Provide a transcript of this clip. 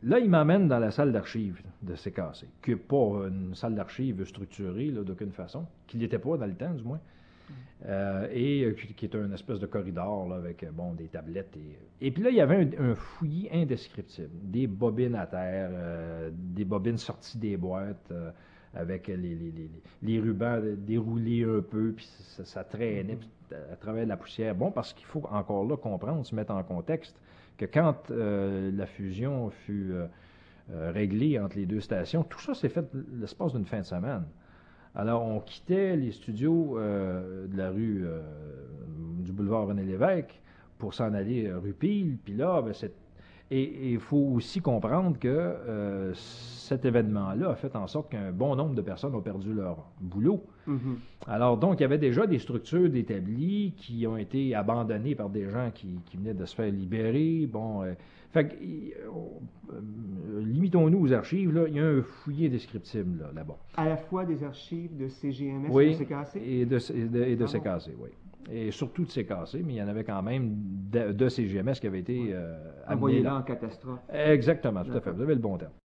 Là, il m'emmène dans la salle d'archives de CKC, qui n'est pas une salle d'archives structurée d'aucune façon, qui n'était pas dans le temps, du moins, qui est une espèce de corridor là, avec des tablettes. Et puis là, il y avait un fouillis indescriptible. Des bobines à terre, des bobines sorties des boîtes, avec les rubans déroulés un peu, puis ça traînait à travers la poussière. Bon, parce qu'il faut encore là comprendre, se mettre en contexte, que quand la fusion fut réglée entre les deux stations, tout ça s'est fait l'espace d'une fin de semaine. Alors, on quittait les studios de la rue du boulevard René-Lévesque pour s'en aller rue Pile. Puis là, et il faut aussi comprendre que cet événement-là a fait en sorte qu'un bon nombre de personnes ont perdu leur boulot. Alors, donc, il y avait déjà des structures d'établis qui ont été abandonnées par des gens qui venaient de se faire libérer. Fait que, limitons-nous aux archives, là, il y a un fouillis indescriptible là-bas. À la fois des archives de CGMS Oui, et de CKC? Et de CKC, oui. Et surtout de CKC, mais il y en avait quand même de CGMS qui avait été envoyé amené là en catastrophe. Exactement, tout à fait. Vous avez le bon terme.